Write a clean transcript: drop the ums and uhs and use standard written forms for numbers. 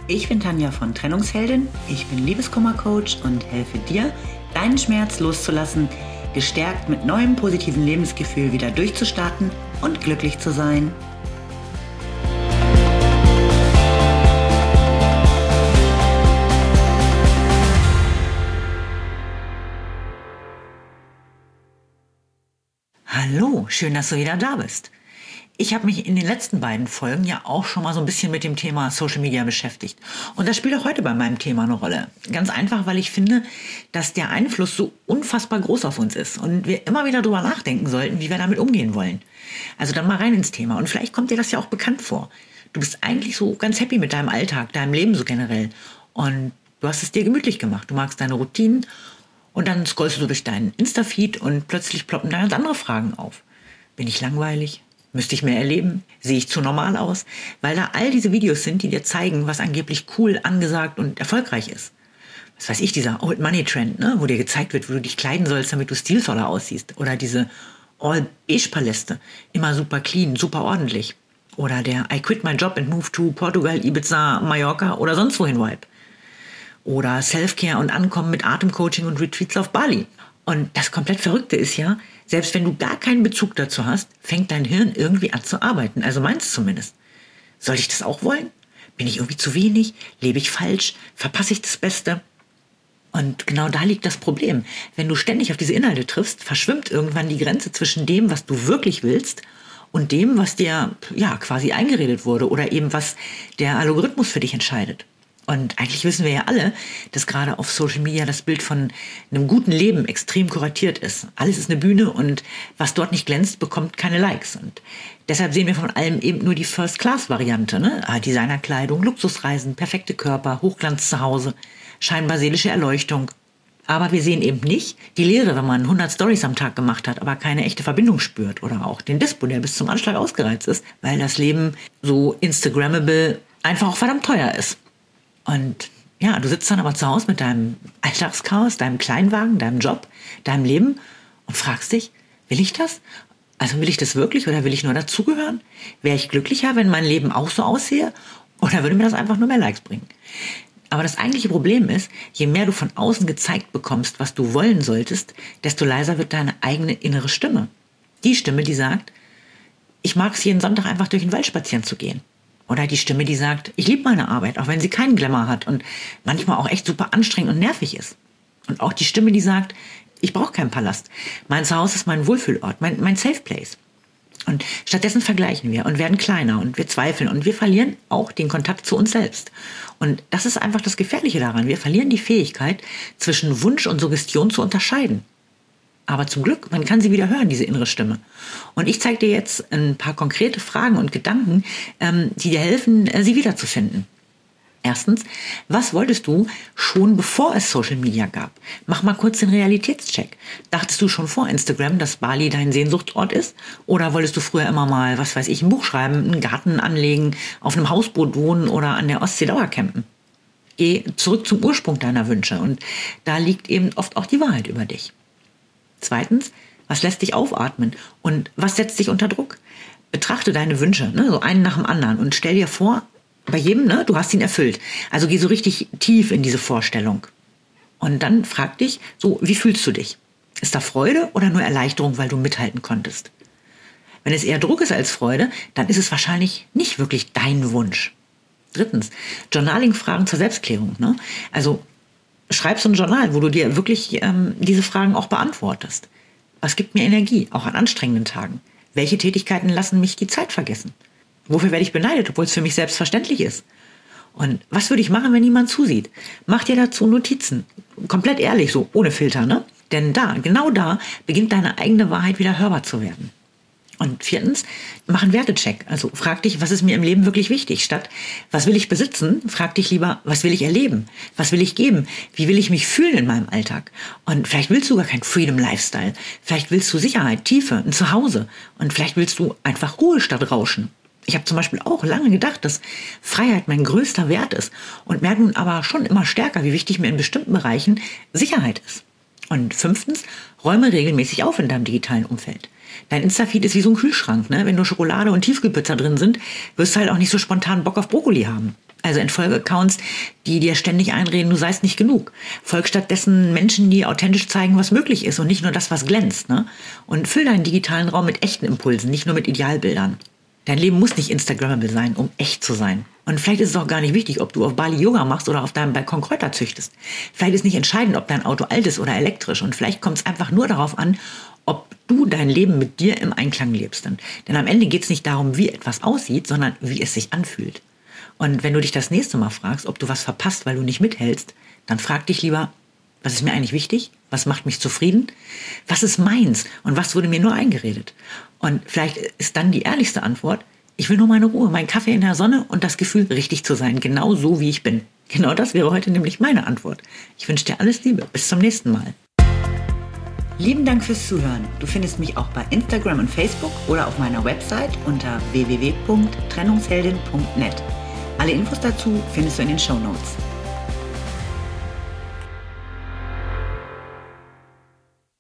Ich bin Tanja von Trennungsheldin, ich bin Liebeskummer-Coach und helfe dir, deinen Schmerz loszulassen, gestärkt mit neuem positiven Lebensgefühl wieder durchzustarten und glücklich zu sein. Hallo, schön, dass du wieder da bist. Ich habe mich in den letzten beiden Folgen ja auch schon mal so ein bisschen mit dem Thema Social Media beschäftigt. Und das spielt auch heute bei meinem Thema eine Rolle. Ganz einfach, weil ich finde, dass der Einfluss so unfassbar groß auf uns ist und wir immer wieder drüber nachdenken sollten, wie wir damit umgehen wollen. Also dann mal rein ins Thema. Und vielleicht kommt dir das ja auch bekannt vor. Du bist eigentlich so ganz happy mit deinem Alltag, deinem Leben so generell. Und du hast es dir gemütlich gemacht. Du magst deine Routinen. Und dann scrollst du durch deinen Insta-Feed und plötzlich ploppen da ganz andere Fragen auf. Bin ich langweilig? Müsste ich mehr erleben? Sehe ich zu normal aus? Weil da all diese Videos sind, die dir zeigen, was angeblich cool, angesagt und erfolgreich ist. Was weiß ich, dieser Old Money Trend, ne? Wo dir gezeigt wird, wo du dich kleiden sollst, damit du stilvoller aussiehst. Oder diese All-Beige-Paläste. Immer super clean, super ordentlich. Oder der I quit my job and move to Portugal, Ibiza, Mallorca oder sonst wohin Vibe. Oder Self-Care und Ankommen mit Atemcoaching und Retreats auf Bali. Und das komplett Verrückte ist ja, selbst wenn du gar keinen Bezug dazu hast, fängt dein Hirn irgendwie an zu arbeiten. Also meins zumindest. Soll ich das auch wollen? Bin ich irgendwie zu wenig? Lebe ich falsch? Verpasse ich das Beste? Und genau da liegt das Problem. Wenn du ständig auf diese Inhalte triffst, verschwimmt irgendwann die Grenze zwischen dem, was du wirklich willst und dem, was dir ja quasi eingeredet wurde oder eben was der Algorithmus für dich entscheidet. Und eigentlich wissen wir ja alle, dass gerade auf Social Media das Bild von einem guten Leben extrem kuratiert ist. Alles ist eine Bühne und was dort nicht glänzt, bekommt keine Likes. Und deshalb sehen wir von allem eben nur die First-Class-Variante, ne? Designerkleidung, Luxusreisen, perfekte Körper, Hochglanz zu Hause, scheinbar seelische Erleuchtung. Aber wir sehen eben nicht die Leere, wenn man 100 Stories am Tag gemacht hat, aber keine echte Verbindung spürt. Oder auch den Dispo, der bis zum Anschlag ausgereizt ist, weil das Leben so Instagrammable einfach auch verdammt teuer ist. Und ja, du sitzt dann aber zu Hause mit deinem Alltagschaos, deinem Kleinwagen, deinem Job, deinem Leben und fragst dich, will ich das? Also will ich das wirklich oder will ich nur dazugehören? Wäre ich glücklicher, wenn mein Leben auch so aussehe? Oder würde mir das einfach nur mehr Likes bringen? Aber das eigentliche Problem ist, je mehr du von außen gezeigt bekommst, was du wollen solltest, desto leiser wird deine eigene innere Stimme. Die Stimme, die sagt, ich mag es jeden Sonntag einfach durch den Wald spazieren zu gehen. Oder die Stimme, die sagt, ich liebe meine Arbeit, auch wenn sie keinen Glamour hat und manchmal auch echt super anstrengend und nervig ist. Und auch die Stimme, die sagt, ich brauche keinen Palast. Mein Zuhause ist mein Wohlfühlort, mein Safe Place. Und stattdessen vergleichen wir und werden kleiner und wir zweifeln und wir verlieren auch den Kontakt zu uns selbst. Und das ist einfach das Gefährliche daran. Wir verlieren die Fähigkeit, zwischen Wunsch und Suggestion zu unterscheiden. Aber zum Glück, man kann sie wieder hören, diese innere Stimme. Und ich zeige dir jetzt ein paar konkrete Fragen und Gedanken, die dir helfen, sie wiederzufinden. Erstens, was wolltest du schon bevor es Social Media gab? Mach mal kurz den Realitätscheck. Dachtest du schon vor Instagram, dass Bali dein Sehnsuchtsort ist? Oder wolltest du früher immer mal, was weiß ich, ein Buch schreiben, einen Garten anlegen, auf einem Hausboot wohnen oder an der Ostsee Dauercampen? Geh zurück zum Ursprung deiner Wünsche und da liegt eben oft auch die Wahrheit über dich. Zweitens, was lässt dich aufatmen und was setzt dich unter Druck? Betrachte deine Wünsche, ne, so einen nach dem anderen und stell dir vor, bei jedem, ne, du hast ihn erfüllt. Also geh so richtig tief in diese Vorstellung. Und dann frag dich, so, wie fühlst du dich? Ist da Freude oder nur Erleichterung, weil du mithalten konntest? Wenn es eher Druck ist als Freude, dann ist es wahrscheinlich nicht wirklich dein Wunsch. Drittens, Journaling-Fragen zur Selbstklärung, ne? Also schreib so ein Journal, wo du dir wirklich diese Fragen auch beantwortest. Was gibt mir Energie, auch an anstrengenden Tagen? Welche Tätigkeiten lassen mich die Zeit vergessen? Wofür werde ich beneidet, obwohl es für mich selbstverständlich ist? Und was würde ich machen, wenn niemand zusieht? Mach dir dazu Notizen. Komplett ehrlich, so ohne Filter, ne? Denn genau da, beginnt deine eigene Wahrheit wieder hörbar zu werden. Und viertens, mach einen Wertecheck. Also frag dich, was ist mir im Leben wirklich wichtig? Statt, was will ich besitzen? Frag dich lieber, was will ich erleben? Was will ich geben? Wie will ich mich fühlen in meinem Alltag? Und vielleicht willst du gar kein Freedom Lifestyle. Vielleicht willst du Sicherheit, Tiefe, ein Zuhause. Und vielleicht willst du einfach Ruhe statt Rauschen. Ich habe zum Beispiel auch lange gedacht, dass Freiheit mein größter Wert ist und merke nun aber schon immer stärker, wie wichtig mir in bestimmten Bereichen Sicherheit ist. Und fünftens, räume regelmäßig auf in deinem digitalen Umfeld. Dein Insta-Feed ist wie so ein Kühlschrank, ne? Wenn nur Schokolade und Tiefkühlpizza drin sind, wirst du halt auch nicht so spontan Bock auf Brokkoli haben. Also entfolge Accounts, die dir ständig einreden, du seist nicht genug. Folg stattdessen Menschen, die authentisch zeigen, was möglich ist und nicht nur das, was glänzt. Ne? Und füll deinen digitalen Raum mit echten Impulsen, nicht nur mit Idealbildern. Dein Leben muss nicht Instagrammable sein, um echt zu sein. Und vielleicht ist es auch gar nicht wichtig, ob du auf Bali Yoga machst oder auf deinem Balkon Kräuter züchtest. Vielleicht ist nicht entscheidend, ob dein Auto alt ist oder elektrisch. Und vielleicht kommt es einfach nur darauf an, ob du dein Leben mit dir im Einklang lebst. Denn am Ende geht es nicht darum, wie etwas aussieht, sondern wie es sich anfühlt. Und wenn du dich das nächste Mal fragst, ob du was verpasst, weil du nicht mithältst, dann frag dich lieber, was ist mir eigentlich wichtig? Was macht mich zufrieden? Was ist meins? Und was wurde mir nur eingeredet? Und vielleicht ist dann die ehrlichste Antwort, ich will nur meine Ruhe, meinen Kaffee in der Sonne und das Gefühl, richtig zu sein, genau so, wie ich bin. Genau das wäre heute nämlich meine Antwort. Ich wünsche dir alles Liebe. Bis zum nächsten Mal. Lieben Dank fürs Zuhören. Du findest mich auch bei Instagram und Facebook oder auf meiner Website unter www.trennungsheldin.net. Alle Infos dazu findest du in den Shownotes.